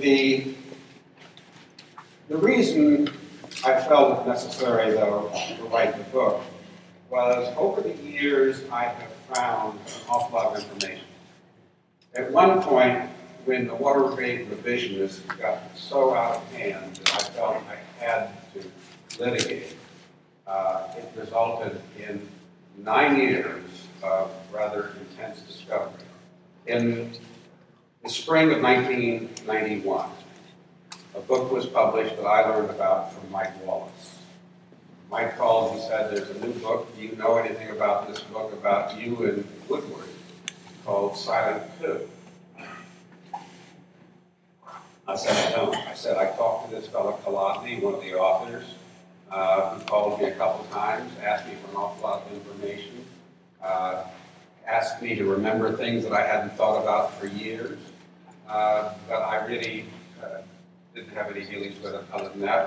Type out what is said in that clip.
The reason I felt it necessary, though, to write the book was over the years I have found an awful lot of information. At one point, when the water rate revisionists got so out of hand that I felt I had to litigate, it resulted in 9 years of rather intense discovery. In the spring of 1991, a book was published that I learned about from Mike Wallace. Mike called and said, "There's a new book. Do you know anything about this book about you and Woodward called Silent Coup?" I said, "I don't." I said, "I talked to this fellow Kolodny, one of the authors, who called me a couple times, asked me for an awful lot of information, asked me to remember things that I hadn't thought about for years, but I really didn't have any dealings with it other than that.